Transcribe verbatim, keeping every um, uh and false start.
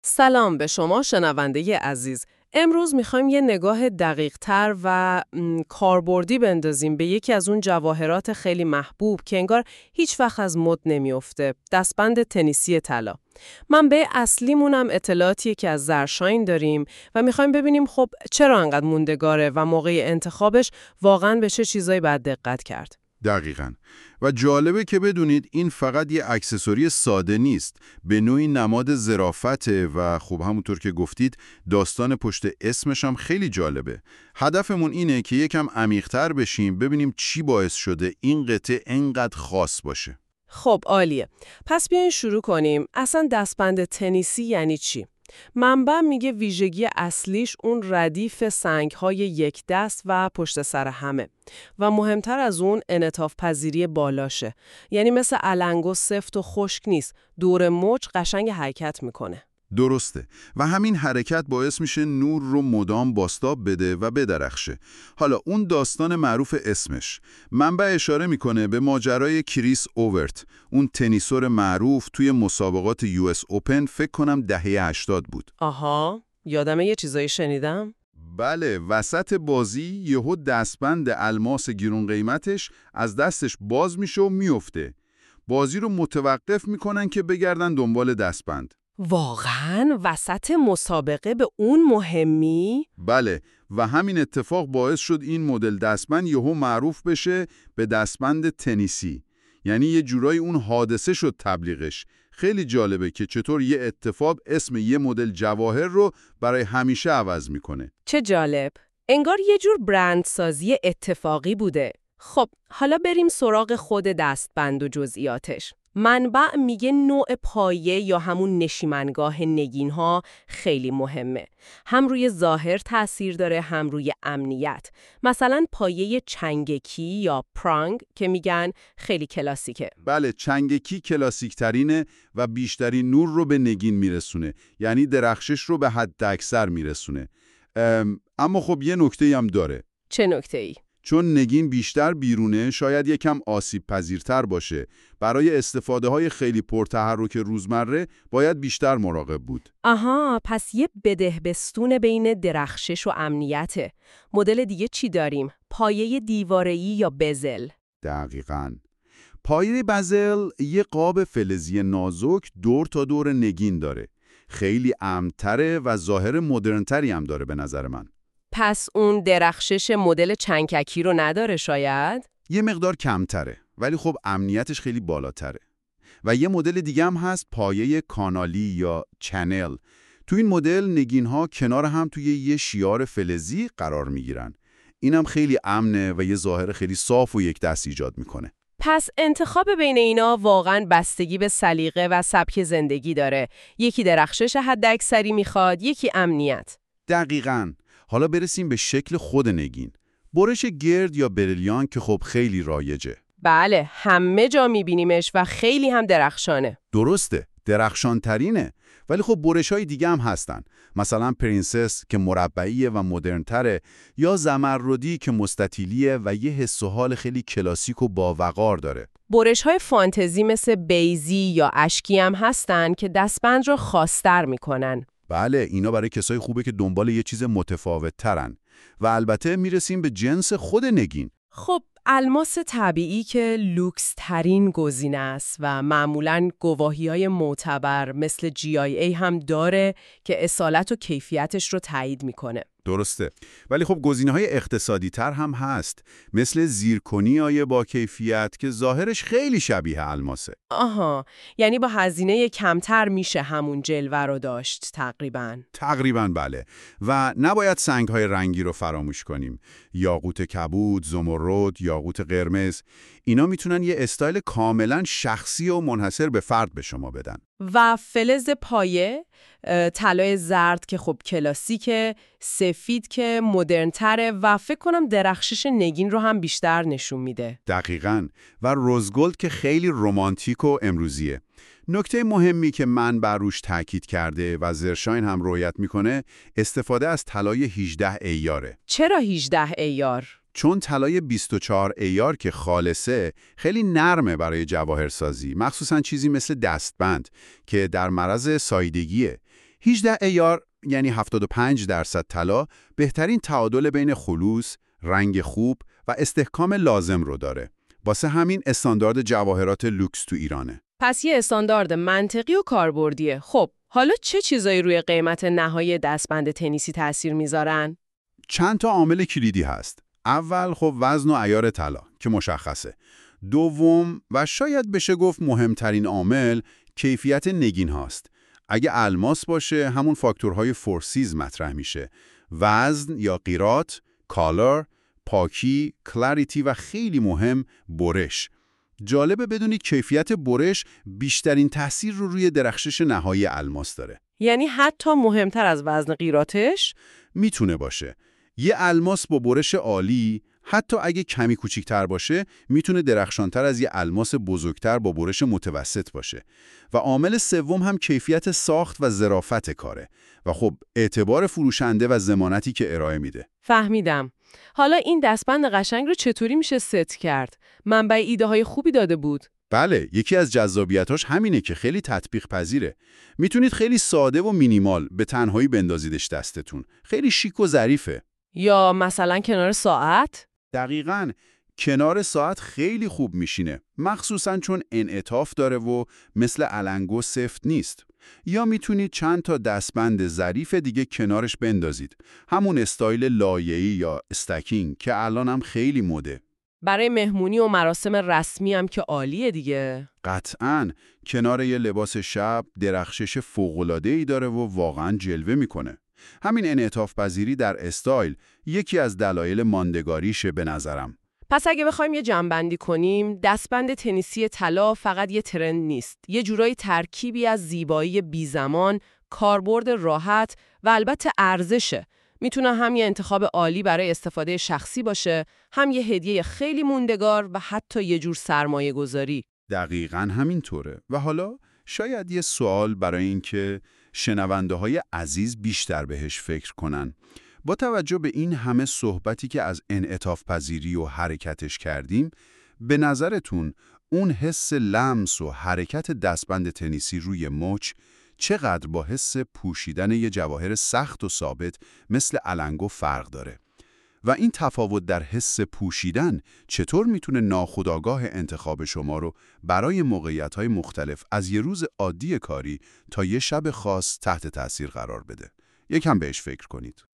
سلام به شما شنونده عزیز. امروز میخوایم یه نگاه دقیق‌تر و م، کاربردی بندازیم به یکی از اون جواهرات خیلی محبوب که انگار هیچ وقت از مد نمیفته، دستبند تنیسی طلا. منبع اصلیمونم اطلاعاتیه که از زرشاین داریم و میخوایم ببینیم خب چرا انقدر موندگاره و موقع انتخابش واقعاً به چه چیزایی باید دقت کرد. دقیقاً. و جالبه که بدونید این فقط یه اکسسوری ساده نیست، به نوعی نماد ظرافته و خب همونطور که گفتید داستان پشت اسمش هم خیلی جالبه. هدفمون اینه که یکم عمیق‌تر بشیم، ببینیم چی باعث شده این قطعه انقدر خاص باشه. خب عالیه. پس بیاین شروع کنیم. اصلا دستبند تنیسی یعنی چی؟ منبع میگه ویژگی اصلیش اون ردیف سنگ‌های یک دست و پشت سر همه و مهمتر از اون انعطاف پذیری بالاشه. یعنی مثل علنگو سفت و خشک نیست، دور مچ قشنگ حرکت میکنه. درسته. و همین حرکت باعث میشه نور رو مدام بازتاب بده و بدرخشه. حالا اون داستان معروف اسمش، منبع اشاره میکنه به ماجرای کریس اوورت، اون تنیسور معروف توی مسابقات یو اس اوپن، فکر کنم دهه هشتاد بود. آها، یادمه یه چیزایی شنیدم. بله، وسط بازی یهو دستبند الماس گرون قیمتش از دستش باز میشه و میفته. بازی رو متوقف میکنن که بگردن دنبال دستبند. واقعاً وسط مسابقه به اون مهمی؟ بله، و همین اتفاق باعث شد این مدل دستبند یهو معروف بشه به دستبند تنیسی. یعنی یه جورایی اون حادثه شد تبلیغش. خیلی جالبه که چطور یه اتفاق اسم یه مدل جواهر رو برای همیشه عوض میکنه. چه جالب. انگار یه جور برندسازی اتفاقی بوده. خب، حالا بریم سراغ خود دستبند و جزئیاتش. منبع میگه نوع پایه یا همون نشیمنگاه نگین‌ها خیلی مهمه. هم روی ظاهر تأثیر داره، هم روی امنیت. مثلا پایه چنگکی یا پرانگ که میگن خیلی کلاسیکه. بله، چنگکی کلاسیک ترینه و بیشترین نور رو به نگین میرسونه. یعنی درخشش رو به حد اکثر میرسونه. ام، اما خب یه نکته هم داره. چه نکته‌ای؟ چون نگین بیشتر بیرونه، شاید یکم آسیب پذیرتر باشه. برای استفاده های خیلی پرتحرک روزمره باید بیشتر مراقب بود. آها، پس یه بدهبستون بین درخشش و امنیته. مدل دیگه چی داریم؟ پایه دیواره‌ای یا بزل؟ دقیقاً. پایه بزل یه قاب فلزی نازک دور تا دور نگین داره. خیلی امن‌تره و ظاهر مدرن‌تری هم داره به نظر من. پس اون درخشش مدل چنگکی رو نداره شاید؟ یه مقدار کمتره، ولی خب امنیتش خیلی بالاتره. و یه مدل دیگه هم هست، پایه کانالی یا چنل. تو این مدل نگین‌ها کنار هم توی یه شیار فلزی قرار میگیرن. اینم خیلی امنه و یه ظاهر خیلی صاف و یک دست ایجاد میکنه. پس انتخاب بین اینا واقعاً بستگی به سلیقه و سبک زندگی داره. یکی درخشش حداکثری میخواد، یکی امنیت. دقیقاً. حالا برسیم به شکل خود نگین. برش گرد یا بریلیان که خب خیلی رایجه. بله، همه جا میبینیمش و خیلی هم درخشانه. درسته، درخشان ترینه. ولی خب برش‌های دیگه هم هستن. مثلا پرنسس که مربعیه و مدرن‌تره، یا زمردی که مستطیلیه و یه حس و حال خیلی کلاسیک و باوقار داره. برش‌های فانتزی مثل بیزی یا اشکی هم هستن که دستبند رو خاص‌تر میکنن. بله، اینا برای کسای خوبه که دنبال یه چیز متفاوت ترن. و البته میرسیم به جنس خود نگین. خب الماس طبیعی که لوکس ترین گزینه است و معمولاً گواهی‌های معتبر مثل جی آی ای هم داره که اصالت و کیفیتش رو تایید میکنه. درسته. ولی خب گزینه‌های اقتصادی تر هم هست، مثل زیرکنیای با کیفیت که ظاهرش خیلی شبیه الماسه. آها، یعنی با هزینه کمتر میشه همون جلوه رو داشت تقریباً. تقریباً بله. و نباید سنگ‌های رنگی رو فراموش کنیم. یاقوت کبود، زمرد، یاقوت قرمز، اینا میتونن یه استایل کاملاً شخصی و منحصر به فرد به شما بدن. و فلز پایه، طلای زرد که خب کلاسیکه، سفید که مدرن‌تره و فکر کنم درخشش نگین رو هم بیشتر نشون میده. دقیقاً. و روزگلد که خیلی رمانتیک و امروزیه. نکته مهمی که من بر روش تاکید کرده و زرشاین هم رویت میکنه، استفاده از طلای هجده ایاره. چرا هجده ایار؟ چون طلای بیست و چهار ایار که خالصه خیلی نرمه برای جواهرسازی، مخصوصاً چیزی مثل دستبند که در معرض سایدگیه. هجده ایار یعنی هفتاد و پنج درصد طلا بهترین تعادل بین خلوص، رنگ خوب و استحکام لازم رو داره. واسه همین استاندارد جواهرات لوکس تو ایرانه. پس یه استاندارد منطقی و کاربردیه. خب، حالا چه چیزایی روی قیمت نهایی دستبند تنیسی تأثیر میذارن؟ چند تا عامل کلیدی هست. اول خب وزن و عیار طلا که مشخصه. دوم و شاید بشه گفت مهمترین عامل کیفیت نگین هاست. اگه الماس باشه همون فاکتورهای فورسیز مطرح میشه. وزن یا قیراط، کالر، پاکی، کلاریتی و خیلی مهم برش. جالبه بدونید کیفیت برش بیشترین تاثیر رو روی درخشش نهایی الماس داره. یعنی حتی مهمتر از وزن قیراطش؟ میتونه باشه. یه الماس با برش عالی حتی اگه کمی کوچیک‌تر باشه میتونه درخشانتر از یه الماس بزرگتر با برش متوسط باشه. و عامل سوم هم کیفیت ساخت و ظرافت کاره و خب اعتبار فروشنده و ضمانتی که ارائه میده. فهمیدم. حالا این دستبند قشنگ رو چطوری میشه ست کرد؟ منبع ایده های خوبی داده بود. بله، یکی از جذابیتاش همینه که خیلی تطبیق پذیره. میتونید خیلی ساده و مینیمال به تنهایی بندازیدش دستتون. خیلی شیک و ظریفه. یا مثلا کنار ساعت؟ دقیقاً. کنار ساعت خیلی خوب میشینه، مخصوصاً چون انعطاف داره و مثل علنگو سفت نیست. یا میتونید چند تا دستبند ظریف دیگه کنارش بندازید. همون استایل لایه‌ای یا استکینگ که الان هم خیلی مده. برای مهمونی و مراسم رسمی هم که عالیه دیگه. قطعاً. کنار یه لباس شب درخشش فوق‌العاده‌ای داره و واقعاً جلوه میکنه. همین انعطاف پذیری در استایل یکی از دلایل ماندگاریشه به نظرم. پس اگه بخوایم یه جمع‌بندی کنیم، دستبند تنیسی طلا فقط یه ترند نیست. یه جورایی ترکیبی از زیبایی بی‌زمان، کاربرد راحت و البته ارزشه. میتونه هم یه انتخاب عالی برای استفاده شخصی باشه، هم یه هدیه خیلی موندگار و حتی یه جور سرمایه گذاری. دقیقاً همینطوره. و حالا شاید یه سوال برای این که شنونده های عزیز بیشتر بهش فکر کنن. با توجه به این همه صحبتی که از انعطاف پذیری و حرکتش کردیم، به نظرتون اون حس لمس و حرکت دستبند تنیسی روی مچ چقدر با حس پوشیدن یه جواهر سخت و ثابت مثل علنگو فرق داره؟ و این تفاوت در حس پوشیدن چطور میتونه ناخودآگاه انتخاب شما رو برای موقعیت‌های مختلف از یه روز عادی کاری تا یه شب خاص تحت تأثیر قرار بده؟ یکم بهش فکر کنید.